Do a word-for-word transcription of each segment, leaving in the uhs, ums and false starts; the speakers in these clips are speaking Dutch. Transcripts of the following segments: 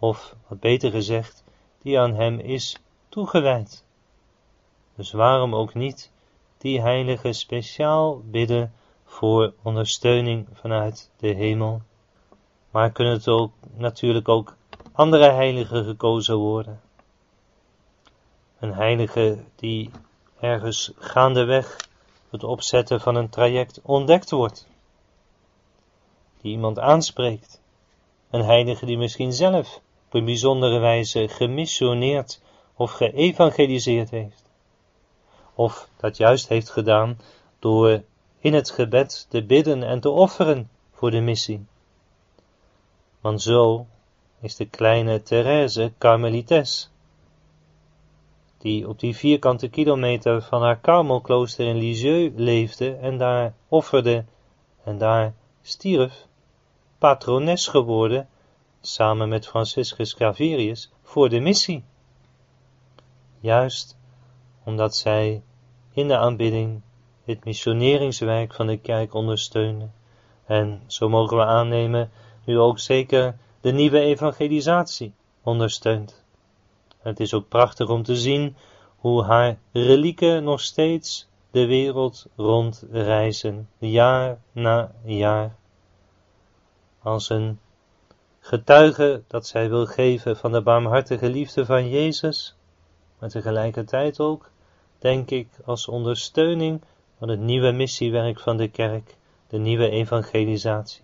of wat beter gezegd, die aan hem is toegewijd. Dus waarom ook niet die heilige speciaal bidden voor ondersteuning vanuit de hemel. Maar kunnen het ook natuurlijk ook andere heiligen gekozen worden. Een heilige die ergens gaandeweg het opzetten van een traject ontdekt wordt. Die iemand aanspreekt. Een heilige die misschien zelf op een bijzondere wijze gemissioneerd of geëvangeliseerd heeft. Of dat juist heeft gedaan door in het gebed te bidden en te offeren voor de missie. Want zo is de kleine Thérèse Karmelites, die op die vierkante kilometer van haar Karmelklooster in Lisieux leefde en daar offerde en daar stierf, patrones geworden, samen met Franciscus Xaverius, voor de missie. Juist omdat zij in de aanbidding het missioneringswerk van de kerk ondersteunde. En zo mogen we aannemen, nu ook zeker de nieuwe evangelisatie ondersteunt. Het is ook prachtig om te zien hoe haar relieken nog steeds de wereld rondreizen, jaar na jaar. Als een getuige dat zij wil geven van de barmhartige liefde van Jezus, maar tegelijkertijd ook, denk ik, als ondersteuning van het nieuwe missiewerk van de kerk, de nieuwe evangelisatie.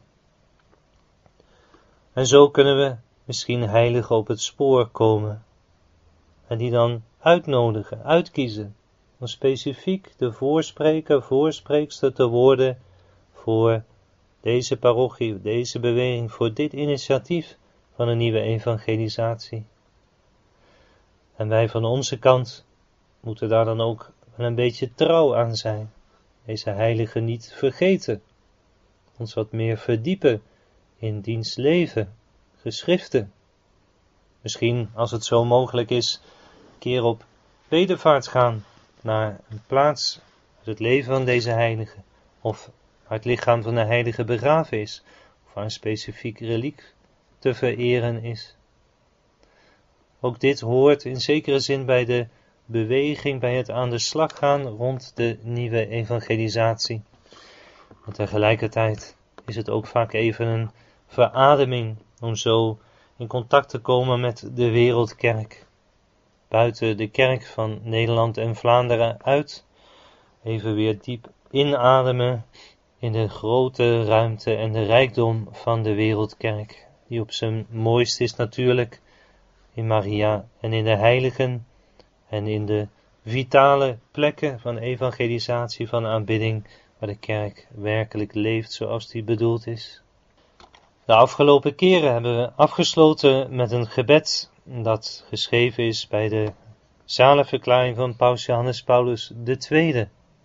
En zo kunnen we misschien heiligen op het spoor komen en die dan uitnodigen, uitkiezen, om specifiek de voorspreker, voorspreekster te worden voor deze parochie, deze beweging, voor dit initiatief van een nieuwe evangelisatie. En wij van onze kant moeten daar dan ook wel een beetje trouw aan zijn. Deze heiligen niet vergeten. Ons wat meer verdiepen in diens leven, geschriften. Misschien, als het zo mogelijk is, een keer op bedevaart gaan naar een plaats uit het leven van deze heilige, of waar het lichaam van de heilige begraven is, of waar een specifiek reliek te vereren is. Ook dit hoort in zekere zin bij de beweging, bij het aan de slag gaan rond de nieuwe evangelisatie. Maar tegelijkertijd is het ook vaak even een verademing om zo in contact te komen met de wereldkerk. Buiten de kerk van Nederland en Vlaanderen uit, even weer diep inademen in de grote ruimte en de rijkdom van de wereldkerk, die op zijn mooist is natuurlijk in Maria en in de heiligen en in de vitale plekken van evangelisatie, van aanbidding, waar de kerk werkelijk leeft zoals die bedoeld is. De afgelopen keren hebben we afgesloten met een gebed dat geschreven is bij de zalenverklaring van Paus Johannes Paulus de Tweede.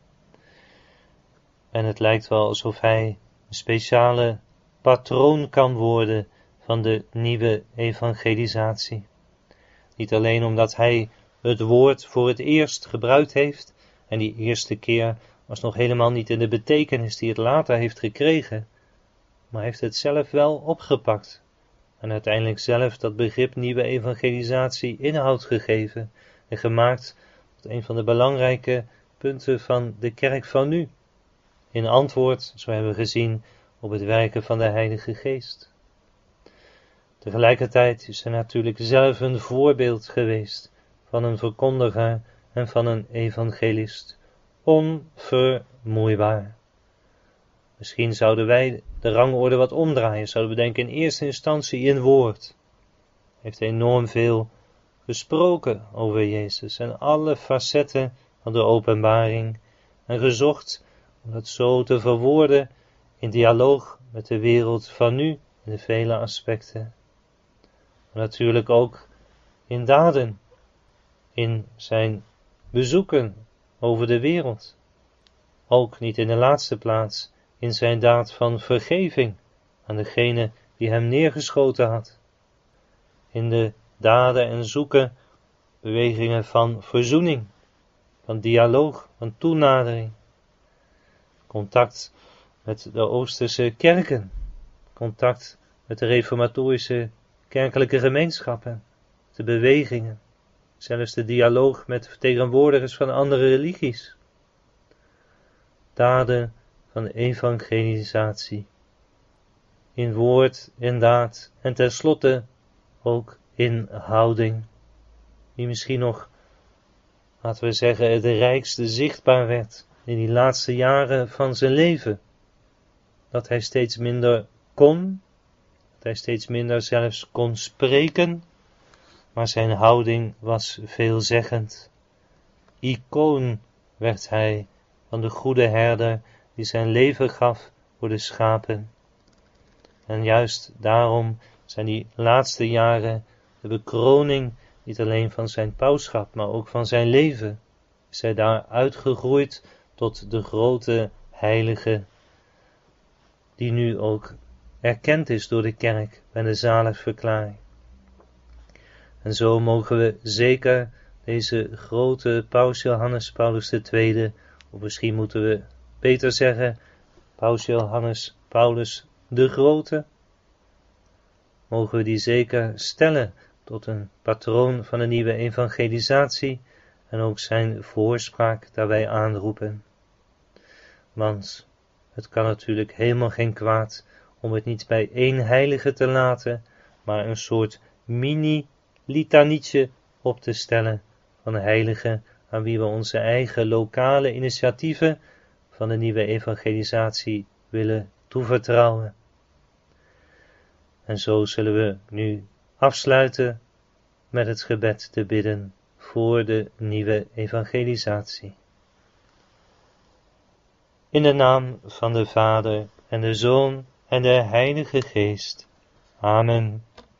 En het lijkt wel alsof hij een speciale patroon kan worden van de nieuwe evangelisatie. Niet alleen omdat hij het woord voor het eerst gebruikt heeft, en die eerste keer was nog helemaal niet in de betekenis die het later heeft gekregen, maar heeft het zelf wel opgepakt en uiteindelijk zelf dat begrip nieuwe evangelisatie inhoud gegeven en gemaakt tot een van de belangrijke punten van de kerk van nu, in antwoord, zo hebben we gezien, op het werken van de Heilige Geest. Tegelijkertijd is hij natuurlijk zelf een voorbeeld geweest van een verkondiger en van een evangelist, onvermoeibaar. Misschien zouden wij de rangorde wat omdraaien, zouden we denken in eerste instantie in woord. Hij heeft enorm veel gesproken over Jezus en alle facetten van de openbaring en gezocht om dat zo te verwoorden in dialoog met de wereld van nu in de vele aspecten. Maar natuurlijk ook in daden, in zijn bezoeken over de wereld. Ook niet in de laatste plaats in zijn daad van vergeving aan degene die hem neergeschoten had. In de daden en zoeken, bewegingen van verzoening, van dialoog, van toenadering. Contact met de Oosterse kerken, contact met de reformatorische kerkelijke gemeenschappen, de bewegingen, zelfs de dialoog met vertegenwoordigers van andere religies. Daden van evangelisatie, in woord, in daad en tenslotte ook in houding, die misschien nog, laten we zeggen, het rijkste zichtbaar werd in die laatste jaren van zijn leven. Dat hij steeds minder kon, dat hij steeds minder zelfs kon spreken, maar zijn houding was veelzeggend. Icoon werd hij van de goede herder die zijn leven gaf voor de schapen. En juist daarom zijn die laatste jaren de bekroning niet alleen van zijn pausschap, maar ook van zijn leven. Is hij daar uitgegroeid tot de grote heilige, die nu ook erkend is door de kerk bij de zaligverklaring. En zo mogen we zeker deze grote paus Johannes Paulus de Tweede, of misschien moeten we beter zeggen, paus Johannes Paulus de Grote, mogen we die zeker stellen tot een patroon van de nieuwe evangelisatie en ook zijn voorspraak daarbij aanroepen. Want het kan natuurlijk helemaal geen kwaad om het niet bij één heilige te laten, maar een soort mini-litanietje op te stellen van heiligen aan wie we onze eigen lokale initiatieven van de nieuwe evangelisatie willen toevertrouwen. En zo zullen we nu afsluiten met het gebed te bidden voor de nieuwe evangelisatie. In de naam van de Vader en de Zoon en de Heilige Geest. Amen.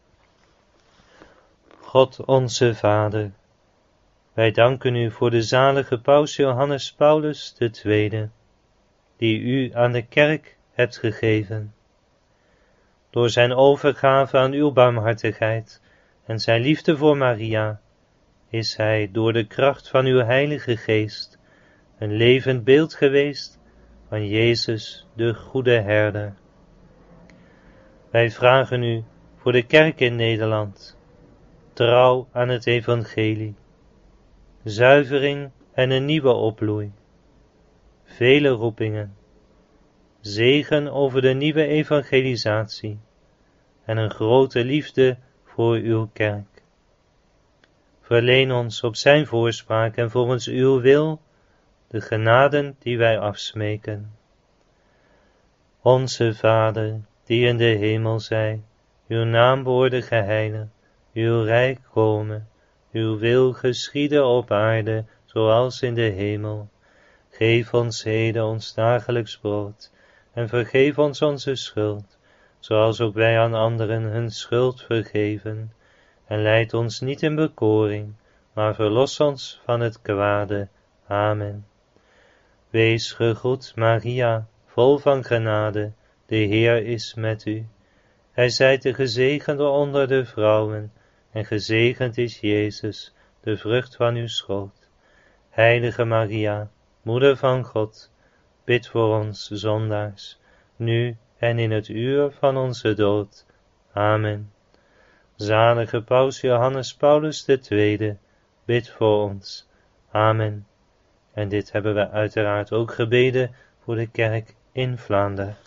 God onze Vader, wij danken u voor de zalige paus Johannes Paulus de Tweede, die u aan de kerk hebt gegeven. Door zijn overgave aan uw barmhartigheid en zijn liefde voor Maria, is hij door de kracht van uw Heilige Geest een levend beeld geweest van Jezus, de goede herder. Wij vragen u voor de kerk in Nederland, trouw aan het evangelie, zuivering en een nieuwe opbloei, vele roepingen, zegen over de nieuwe evangelisatie en een grote liefde voor uw kerk. Verleen ons op zijn voorspraak en volgens uw wil de genaden die wij afsmeken. Onze Vader, die in de hemel zij, uw naam worde geheiligd, uw rijk komen, uw wil geschieden op aarde, zoals in de hemel. Geef ons heden ons dagelijks brood, en vergeef ons onze schuld, zoals ook wij aan anderen hun schuld vergeven. En leid ons niet in bekoring, maar verlos ons van het kwade. Amen. Wees gegroet, Maria, vol van genade, de Heer is met u. Gij zijt de gezegende onder de vrouwen, en gezegend is Jezus, de vrucht van uw schoot. Heilige Maria, Moeder van God, bid voor ons zondaars, nu en in het uur van onze dood. Amen. Zalige paus Johannes Paulus de Tweede, bid voor ons. Amen. En dit hebben we uiteraard ook gebeden voor de kerk in Vlaanderen.